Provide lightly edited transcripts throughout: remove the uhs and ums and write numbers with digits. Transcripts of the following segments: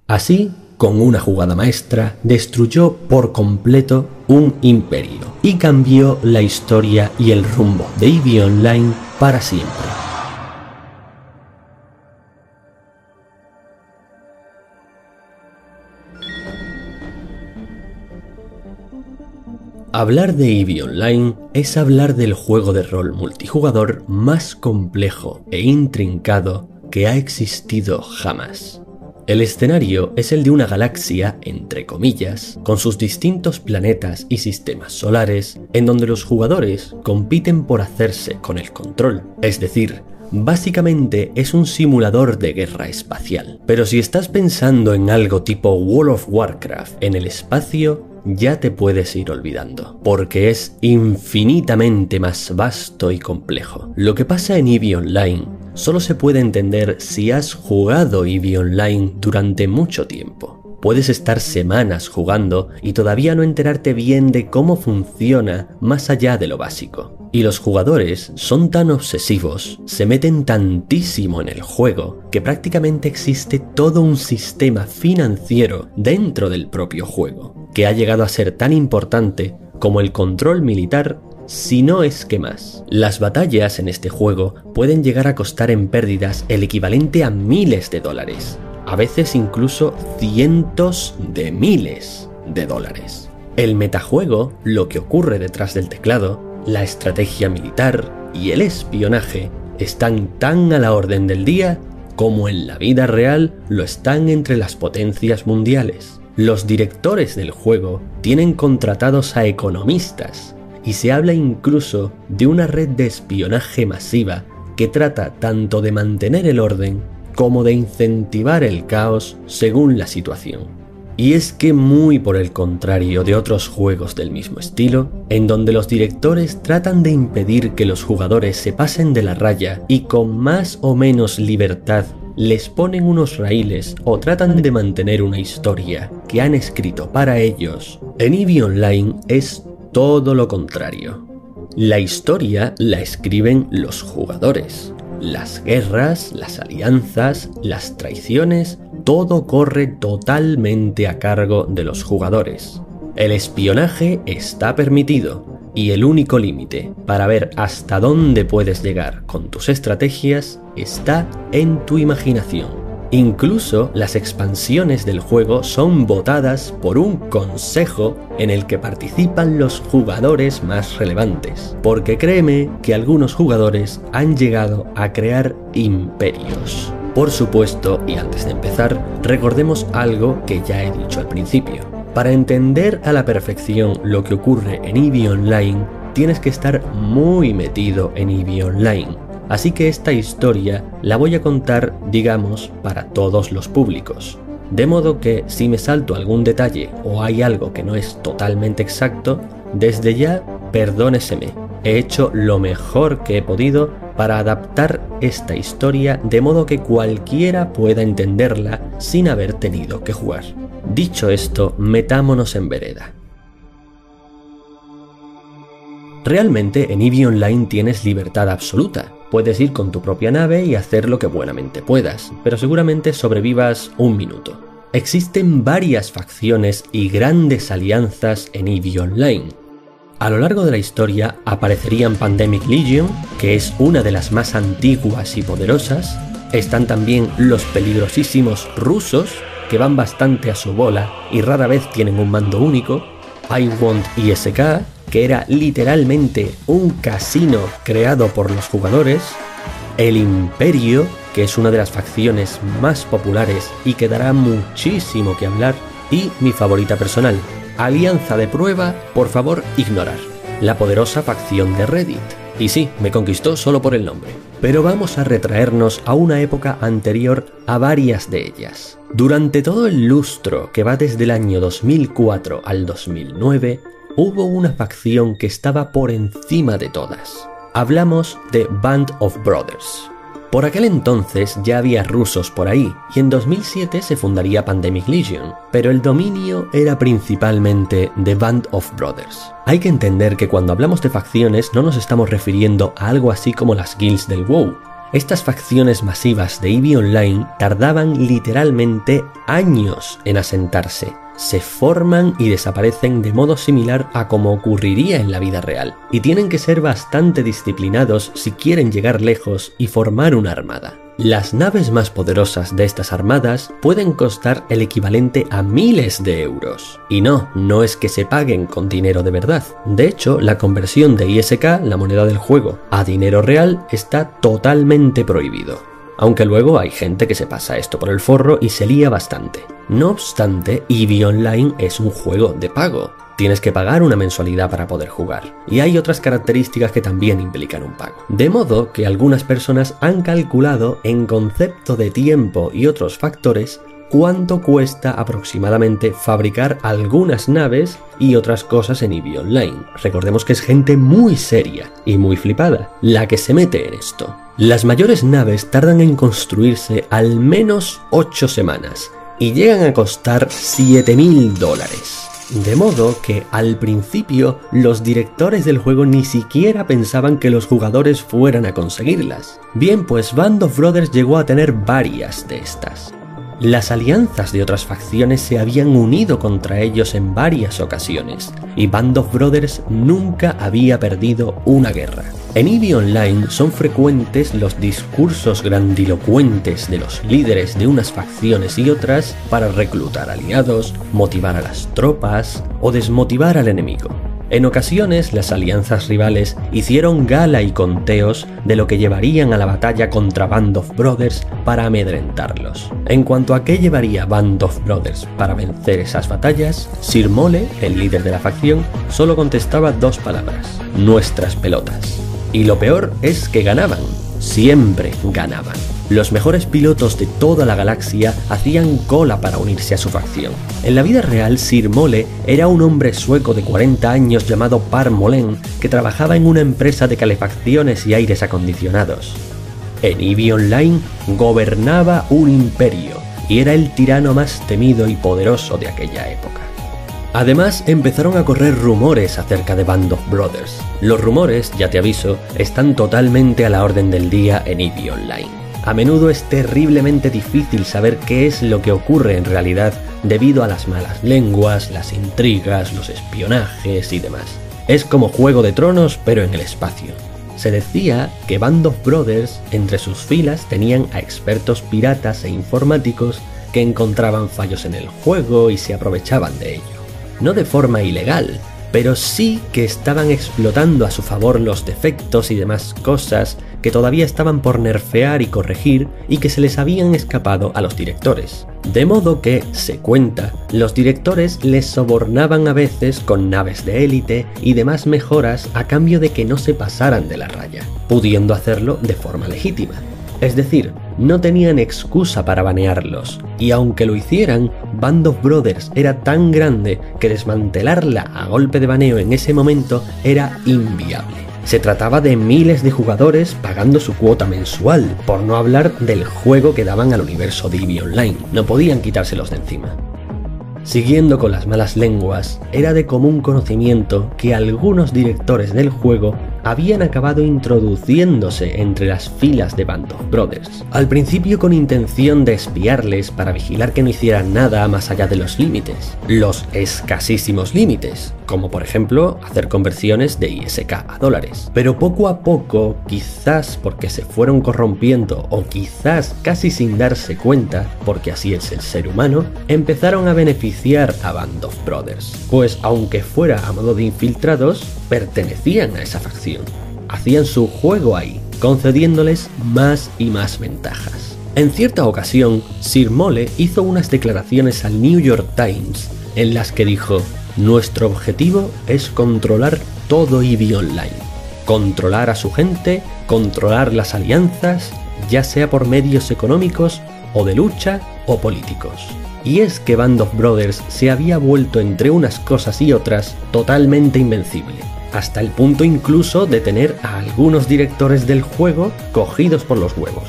Así, con una jugada maestra, destruyó por completo un imperio y cambió la historia y el rumbo de EVE Online para siempre. Hablar de EVE Online es hablar del juego de rol multijugador más complejo e intrincado que ha existido jamás. El escenario es el de una galaxia, entre comillas, con sus distintos planetas y sistemas solares, en donde los jugadores compiten por hacerse con el control. Es decir, básicamente es un simulador de guerra espacial. Pero si estás pensando en algo tipo World of Warcraft en el espacio, ya te puedes ir olvidando, porque es infinitamente más vasto y complejo. Lo que pasa en EVE Online solo se puede entender si has jugado EVE Online durante mucho tiempo. Puedes estar semanas jugando y todavía no enterarte bien de cómo funciona más allá de lo básico. Y los jugadores son tan obsesivos, se meten tantísimo en el juego, que prácticamente existe todo un sistema financiero dentro del propio juego, que ha llegado a ser tan importante como el control militar, si no es que más. Las batallas en este juego pueden llegar a costar en pérdidas el equivalente a miles de dólares, a veces incluso cientos de miles de dólares. El metajuego, lo que ocurre detrás del teclado, la estrategia militar y el espionaje están tan a la orden del día como en la vida real lo están entre las potencias mundiales. Los directores del juego tienen contratados a economistas y se habla incluso de una red de espionaje masiva que trata tanto de mantener el orden como de incentivar el caos según la situación. Y es que muy por el contrario de otros juegos del mismo estilo, en donde los directores tratan de impedir que los jugadores se pasen de la raya y con más o menos libertad les ponen unos raíles o tratan de mantener una historia que han escrito para ellos, en EVE Online es todo lo contrario. La historia la escriben los jugadores. Las guerras, las alianzas, las traiciones, todo corre totalmente a cargo de los jugadores. El espionaje está permitido y el único límite para ver hasta dónde puedes llegar con tus estrategias está en tu imaginación. Incluso las expansiones del juego son votadas por un consejo en el que participan los jugadores más relevantes, porque créeme que algunos jugadores han llegado a crear imperios. Por supuesto, y antes de empezar, recordemos algo que ya he dicho al principio. Para entender a la perfección lo que ocurre en EVE Online, tienes que estar muy metido en EVE Online. Así que esta historia la voy a contar, digamos, para todos los públicos. De modo que si me salto algún detalle o hay algo que no es totalmente exacto, desde ya perdóneseme. He hecho lo mejor que he podido para adaptar esta historia de modo que cualquiera pueda entenderla sin haber tenido que jugar. Dicho esto, metámonos en vereda. Realmente en EVE Online tienes libertad absoluta. Puedes ir con tu propia nave y hacer lo que buenamente puedas, pero seguramente sobrevivas un minuto. Existen varias facciones y grandes alianzas en EVE Online. A lo largo de la historia aparecerían Pandemic Legion, que es una de las más antiguas y poderosas. Están también los peligrosísimos rusos, que van bastante a su bola y rara vez tienen un mando único. iWant ISK, que era literalmente un casino creado por los jugadores. El Imperio, que es una de las facciones más populares y que dará muchísimo que hablar. Y mi favorita personal, Alianza de Prueba, por favor ignorar, la poderosa facción de Reddit. Y sí, me conquistó solo por el nombre. Pero vamos a retraernos a una época anterior a varias de ellas. Durante todo el lustro que va desde el año 2004 al 2009, hubo una facción que estaba por encima de todas. Hablamos de Band of Brothers. Por aquel entonces ya había rusos por ahí, y en 2007 se fundaría Pandemic Legion, pero el dominio era principalmente de Band of Brothers. Hay que entender que cuando hablamos de facciones no nos estamos refiriendo a algo así como las guilds del WoW. Estas facciones masivas de EVE Online tardaban literalmente años en asentarse. Se forman y desaparecen de modo similar a como ocurriría en la vida real, y tienen que ser bastante disciplinados si quieren llegar lejos y formar una armada. Las naves más poderosas de estas armadas pueden costar el equivalente a miles de euros. Y no es que se paguen con dinero de verdad. De hecho, la conversión de ISK, la moneda del juego, a dinero real está totalmente prohibido. Aunque luego hay gente que se pasa esto por el forro y se lía bastante. No obstante, EVE Online es un juego de pago. Tienes que pagar una mensualidad para poder jugar. Y hay otras características que también implican un pago. De modo que algunas personas han calculado en concepto de tiempo y otros factores cuánto cuesta aproximadamente fabricar algunas naves y otras cosas en EVE Online. Recordemos que es gente muy seria y muy flipada la que se mete en esto. Las mayores naves tardan en construirse al menos 8 semanas y llegan a costar $7.000. De modo que al principio los directores del juego ni siquiera pensaban que los jugadores fueran a conseguirlas. Bien, pues Band of Brothers llegó a tener varias de estas. Las alianzas de otras facciones se habían unido contra ellos en varias ocasiones, y Band of Brothers nunca había perdido una guerra. En EVE Online son frecuentes los discursos grandilocuentes de los líderes de unas facciones y otras para reclutar aliados, motivar a las tropas o desmotivar al enemigo. En ocasiones, las alianzas rivales hicieron gala y conteos de lo que llevarían a la batalla contra Band of Brothers para amedrentarlos. En cuanto a qué llevaría Band of Brothers para vencer esas batallas, Sir Mole, el líder de la facción, solo contestaba 2 palabras: nuestras pelotas. Y lo peor es que ganaban, siempre ganaban. Los mejores pilotos de toda la galaxia hacían cola para unirse a su facción. En la vida real, Sir Mole era un hombre sueco de 40 años llamado Par Molen que trabajaba en una empresa de calefacciones y aires acondicionados. En EVE Online gobernaba un imperio y era el tirano más temido y poderoso de aquella época. Además, empezaron a correr rumores acerca de Band of Brothers. Los rumores, ya te aviso, están totalmente a la orden del día en EVE Online. A menudo es terriblemente difícil saber qué es lo que ocurre en realidad debido a las malas lenguas, las intrigas, los espionajes y demás. Es como Juego de Tronos, pero en el espacio. Se decía que Band of Brothers entre sus filas tenían a expertos piratas e informáticos que encontraban fallos en el juego y se aprovechaban de ello. No de forma ilegal, pero sí que estaban explotando a su favor los defectos y demás cosas que todavía estaban por nerfear y corregir y que se les habían escapado a los directores. De modo que, se cuenta, los directores les sobornaban a veces con naves de élite y demás mejoras a cambio de que no se pasaran de la raya, pudiendo hacerlo de forma legítima. Es decir, no tenían excusa para banearlos, y aunque lo hicieran, Band of Brothers era tan grande que desmantelarla a golpe de baneo en ese momento era inviable. Se trataba de miles de jugadores pagando su cuota mensual, por no hablar del juego que daban al universo de EVE Online, no podían quitárselos de encima. Siguiendo con las malas lenguas, era de común conocimiento que algunos directores del juego habían acabado introduciéndose entre las filas de Band of Brothers, al principio con intención de espiarles para vigilar que no hicieran nada más allá de los límites, los escasísimos límites, como por ejemplo hacer conversiones de ISK a dólares. Pero poco a poco, quizás porque se fueron corrompiendo o quizás casi sin darse cuenta, porque así es el ser humano, empezaron a beneficiar a Band of Brothers, pues aunque fuera a modo de infiltrados, pertenecían a esa facción. Hacían su juego ahí, concediéndoles más y más ventajas. En cierta ocasión, Sir Mole hizo unas declaraciones al New York Times en las que dijo: nuestro objetivo es controlar todo EVE Online, controlar a su gente, controlar las alianzas, ya sea por medios económicos o de lucha o políticos. Y es que Band of Brothers se había vuelto entre unas cosas y otras totalmente invencible, hasta el punto incluso de tener a algunos directores del juego cogidos por los huevos.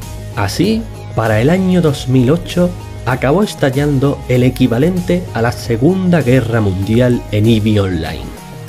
Así, para el año 2008, acabó estallando el equivalente a la Segunda Guerra Mundial en EVE Online.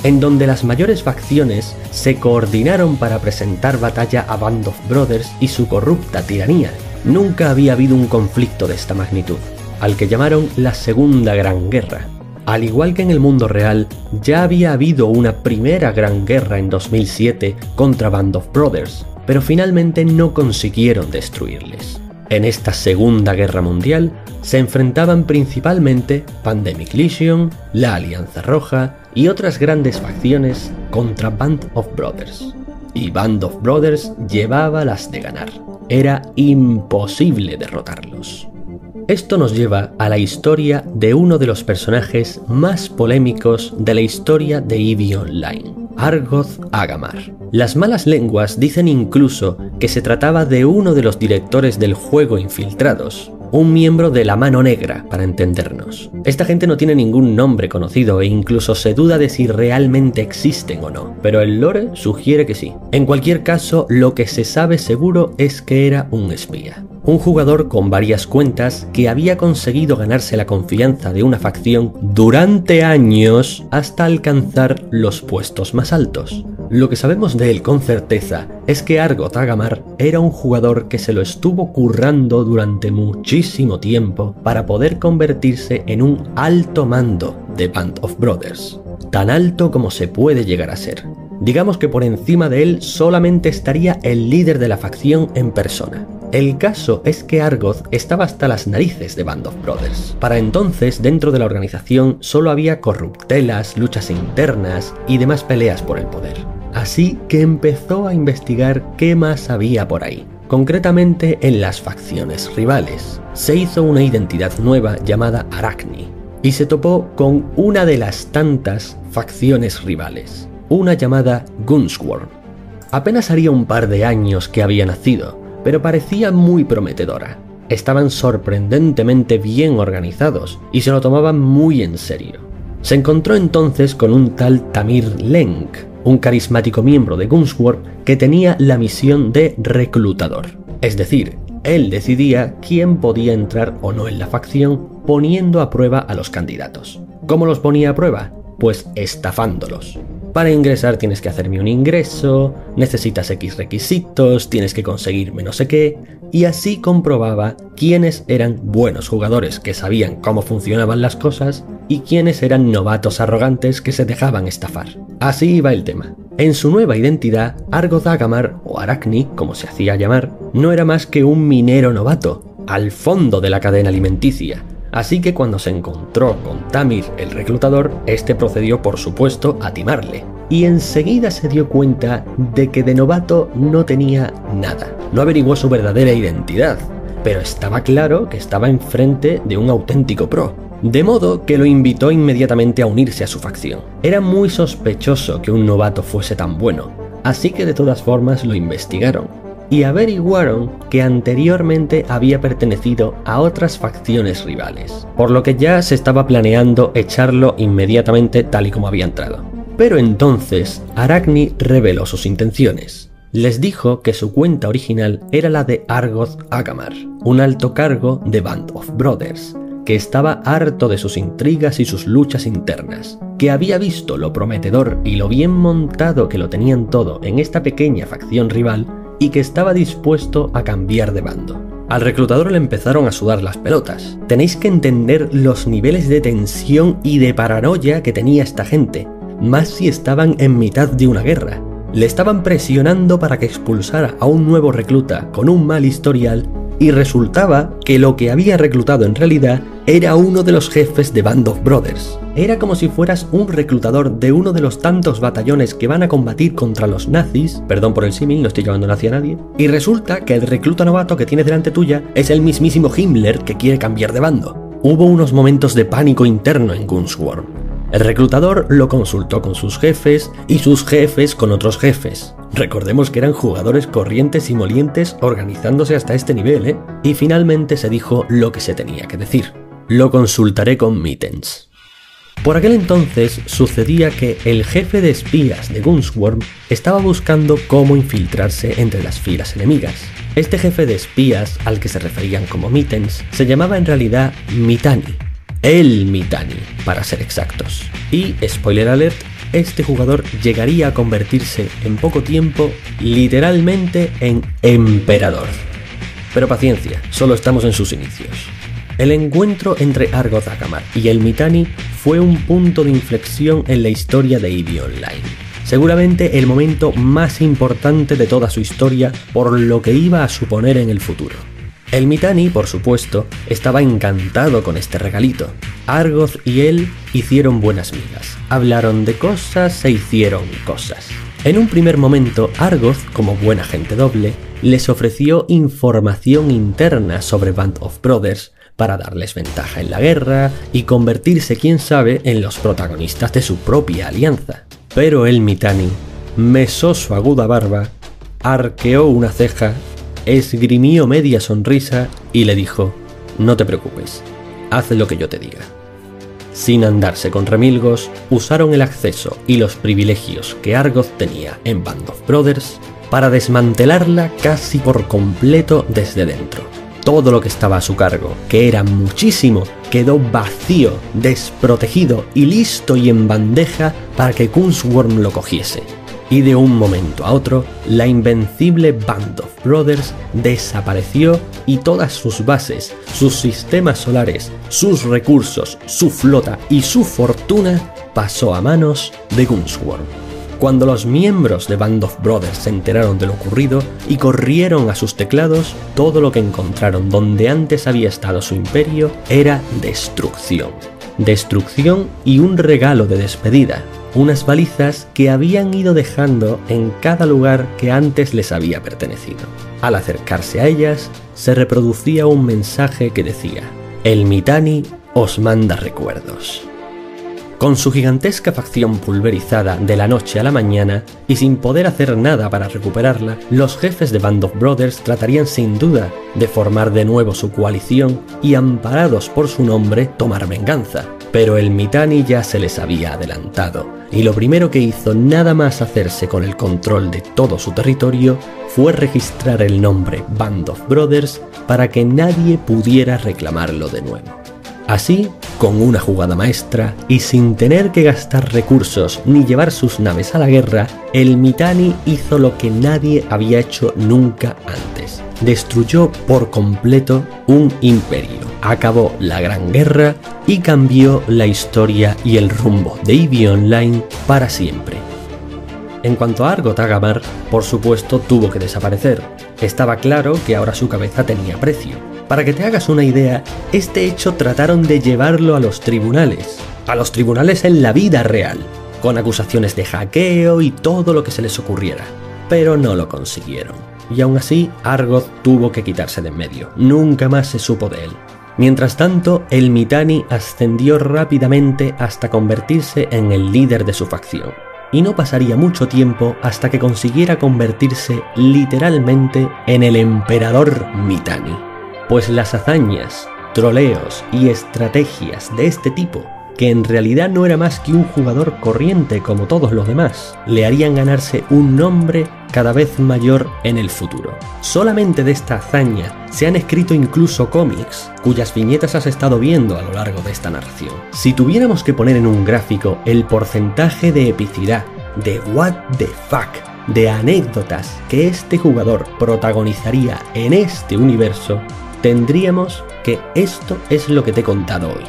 en donde las mayores facciones se coordinaron para presentar batalla a Band of Brothers y su corrupta tiranía. Nunca había habido un conflicto de esta magnitud, al que llamaron la Segunda Gran Guerra. Al igual que en el mundo real, ya había habido una primera gran guerra en 2007 contra Band of Brothers, pero finalmente no consiguieron destruirles. En esta Segunda Guerra Mundial se enfrentaban principalmente Pandemic Legion, la Alianza Roja y otras grandes facciones contra Band of Brothers. Y Band of Brothers llevaba las de ganar. Era imposible derrotarlos. Esto nos lleva a la historia de uno de los personajes más polémicos de la historia de EVE Online, Argoth Agamar. Las malas lenguas dicen incluso que se trataba de uno de los directores del juego infiltrados, un miembro de la Mano Negra, para entendernos. Esta gente no tiene ningún nombre conocido e incluso se duda de si realmente existen o no, pero el lore sugiere que sí. En cualquier caso, lo que se sabe seguro es que era un espía. Un jugador con varias cuentas que había conseguido ganarse la confianza de una facción durante años hasta alcanzar los puestos más altos. Lo que sabemos de él con certeza es que Argoth Agamar era un jugador que se lo estuvo currando durante muchísimo tiempo para poder convertirse en un alto mando de Band of Brothers. Tan alto como se puede llegar a ser. Digamos que por encima de él solamente estaría el líder de la facción en persona. El caso es que Argoth estaba hasta las narices de Band of Brothers. Para entonces, dentro de la organización solo había corruptelas, luchas internas y demás peleas por el poder. Así que empezó a investigar qué más había por ahí, concretamente en las facciones rivales. Se hizo una identidad nueva llamada Arachne y se topó con una de las tantas facciones rivales, una llamada Gunsworm. Apenas haría un par de años que había nacido, pero parecía muy prometedora. Estaban sorprendentemente bien organizados y se lo tomaban muy en serio. Se encontró entonces con un tal Tamir Lenk, un carismático miembro de Gunsworm que tenía la misión de reclutador. Es decir, él decidía quién podía entrar o no en la facción, poniendo a prueba a los candidatos. ¿Cómo los ponía a prueba? Pues estafándolos. Para ingresar tienes que hacerme un ingreso, necesitas X requisitos, tienes que conseguirme no sé qué, y así comprobaba quiénes eran buenos jugadores que sabían cómo funcionaban las cosas y quiénes eran novatos arrogantes que se dejaban estafar. Así iba el tema. En su nueva identidad, Argoth Agamar, o Arachne, como se hacía llamar, no era más que un minero novato, al fondo de la cadena alimenticia. Así que cuando se encontró con Tamir el reclutador, este procedió por supuesto a timarle. Y enseguida se dio cuenta de que de novato no tenía nada. No averiguó su verdadera identidad, pero estaba claro que estaba enfrente de un auténtico pro. De modo que lo invitó inmediatamente a unirse a su facción. Era muy sospechoso que un novato fuese tan bueno, así que de todas formas lo investigaron. Y averiguaron que anteriormente había pertenecido a otras facciones rivales, por lo que ya se estaba planeando echarlo inmediatamente tal y como había entrado. Pero entonces Arachne reveló sus intenciones. Les dijo que su cuenta original era la de Argoth Agamar, un alto cargo de Band of Brothers, que estaba harto de sus intrigas y sus luchas internas, que había visto lo prometedor y lo bien montado que lo tenían todo en esta pequeña facción rival y que estaba dispuesto a cambiar de bando. Al reclutador le empezaron a sudar las pelotas. Tenéis que entender los niveles de tensión y de paranoia que tenía esta gente, más si estaban en mitad de una guerra. Le estaban presionando para que expulsara a un nuevo recluta con un mal historial y resultaba que lo que había reclutado en realidad era uno de los jefes de Band of Brothers. Era como si fueras un reclutador de uno de los tantos batallones que van a combatir contra los nazis, perdón por el símil, no estoy llamando nazi a nadie, y resulta que el recluta novato que tienes delante tuya es el mismísimo Himmler que quiere cambiar de bando. Hubo unos momentos de pánico interno en Gunsworm. El reclutador lo consultó con sus jefes y sus jefes con otros jefes. Recordemos que eran jugadores corrientes y molientes organizándose hasta este nivel, ¿eh? Y finalmente se dijo lo que se tenía que decir. Lo consultaré con Mittens. Por aquel entonces sucedía que el jefe de espías de Gunsworm estaba buscando cómo infiltrarse entre las filas enemigas. Este jefe de espías, al que se referían como Mittens, se llamaba en realidad Mittani. El Mittani, para ser exactos. Y, spoiler alert, este jugador llegaría a convertirse en poco tiempo literalmente en emperador. Pero paciencia, solo estamos en sus inicios. El encuentro entre Argoth Agamar y Elmithani fue un punto de inflexión en la historia de EVE Online. Seguramente el momento más importante de toda su historia por lo que iba a suponer en el futuro. Elmithani, por supuesto, estaba encantado con este regalito. Argoth y él hicieron buenas migas, hablaron de cosas, se hicieron cosas. En un primer momento, Argoth, como buen agente doble, les ofreció información interna sobre Band of Brothers para darles ventaja en la guerra y convertirse, quién sabe, en los protagonistas de su propia alianza. Pero Elmithani mesó su aguda barba, arqueó una ceja, esgrimió media sonrisa y le dijo: no te preocupes, haz lo que yo te diga. Sin andarse con remilgos, usaron el acceso y los privilegios que Argoth tenía en Band of Brothers para desmantelarla casi por completo desde dentro. Todo lo que estaba a su cargo, que era muchísimo, quedó vacío, desprotegido y listo y en bandeja para que Gunsworm lo cogiese. Y de un momento a otro, la invencible Band of Brothers desapareció y todas sus bases, sus sistemas solares, sus recursos, su flota y su fortuna pasó a manos de Gunsworm. Cuando los miembros de Band of Brothers se enteraron de lo ocurrido y corrieron a sus teclados, todo lo que encontraron donde antes había estado su imperio era destrucción. Destrucción y un regalo de despedida, unas balizas que habían ido dejando en cada lugar que antes les había pertenecido. Al acercarse a ellas, se reproducía un mensaje que decía: Elmithani os manda recuerdos. Con su gigantesca facción pulverizada de la noche a la mañana y sin poder hacer nada para recuperarla, los jefes de Band of Brothers tratarían sin duda de formar de nuevo su coalición y, amparados por su nombre, tomar venganza. Pero Elmithani ya se les había adelantado, y lo primero que hizo nada más hacerse con el control de todo su territorio fue registrar el nombre Band of Brothers para que nadie pudiera reclamarlo de nuevo. Así, con una jugada maestra y sin tener que gastar recursos ni llevar sus naves a la guerra, Elmithani hizo lo que nadie había hecho nunca antes. Destruyó por completo un imperio, acabó la Gran Guerra y cambió la historia y el rumbo de EVE Online para siempre. En cuanto a Argoth Agamar, por supuesto tuvo que desaparecer. Estaba claro que ahora su cabeza tenía precio. Para que te hagas una idea, este hecho trataron de llevarlo a los tribunales en la vida real, con acusaciones de hackeo y todo lo que se les ocurriera, pero no lo consiguieron. Y aún así, Argoth tuvo que quitarse de en medio, nunca más se supo de él. Mientras tanto, Elmithani ascendió rápidamente hasta convertirse en el líder de su facción, y no pasaría mucho tiempo hasta que consiguiera convertirse literalmente en el emperador Mithani. Pues las hazañas, troleos y estrategias de este tipo, que en realidad no era más que un jugador corriente como todos los demás, le harían ganarse un nombre cada vez mayor en el futuro. Solamente de esta hazaña se han escrito incluso cómics, cuyas viñetas has estado viendo a lo largo de esta narración. Si tuviéramos que poner en un gráfico el porcentaje de epicidad, de what the fuck, de anécdotas que este jugador protagonizaría en este universo, tendríamos que esto es lo que te he contado hoy.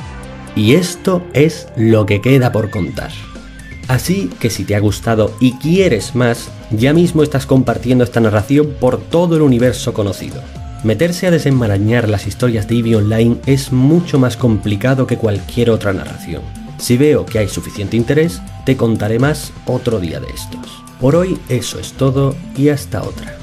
Y esto es lo que queda por contar. Así que si te ha gustado y quieres más, ya mismo estás compartiendo esta narración por todo el universo conocido. Meterse a desenmarañar las historias de EVE Online es mucho más complicado que cualquier otra narración. Si veo que hay suficiente interés, te contaré más otro día de estos. Por hoy eso es todo y hasta otra.